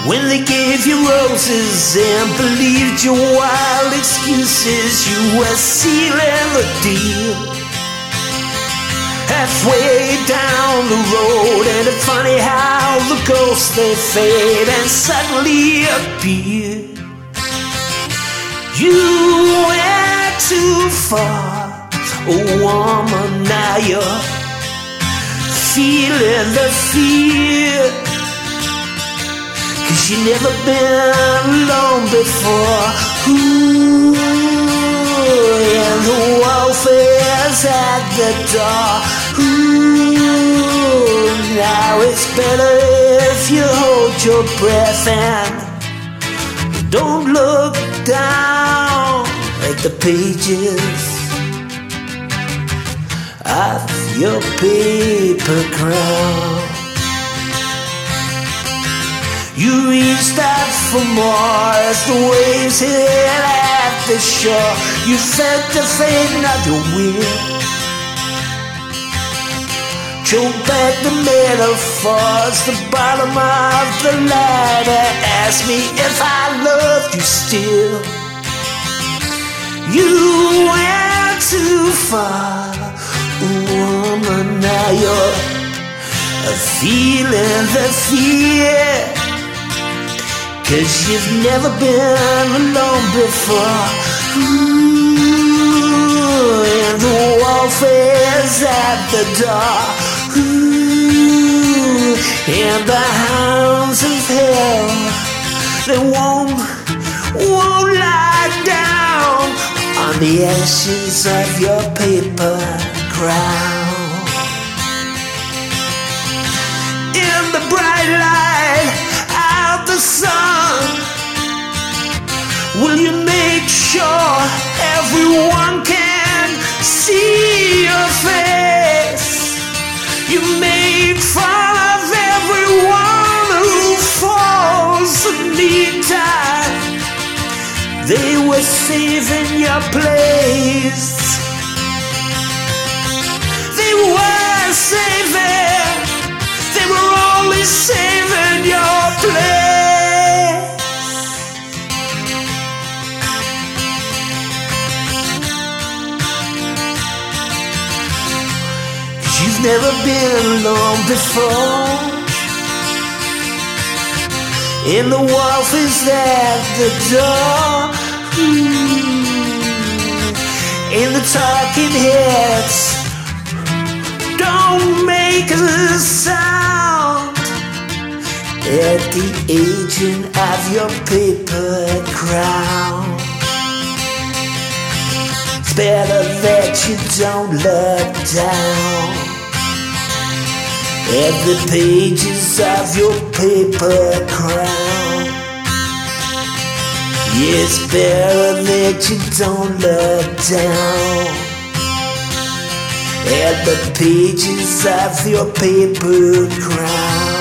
When they gave you roses and believed your wild excuses, you were sealing the deal. Halfway down the road, and it's funny how the ghosts they fade and suddenly appear. You went too far, oh woman, now you're feeling the fear. 'Cause you never been alone before. Ooh, and the wolf is at the door. Ooh, now it's better if you hold your breath and don't look down at the pages of your paper crown. You reached out for more as the waves hit at the shore. You felt the fading of your will. Choked back the metaphors, the bottom of the ladder. Ask me if I loved you still. You went too far, woman, now you're feeling the fear. 'Cause you've never been alone before. Ooh, and the wolf is at the door. Ooh, and the hounds of hell, they won't lie down on the ashes of your paper crown. In the bright light out the sun, will you make sure everyone can see your face? You made fun of everyone who falls in meantime. They were saving your place. They were saving. They were only saving your place. 'Cause you've never been alone before. And the wolf is at the door. And the talking heads don't make a sound at the aging of your paper crown. It's better that you don't look down at the pages of your paper crown. Yeah, it's better that you don't look down at the pages of your paper crown.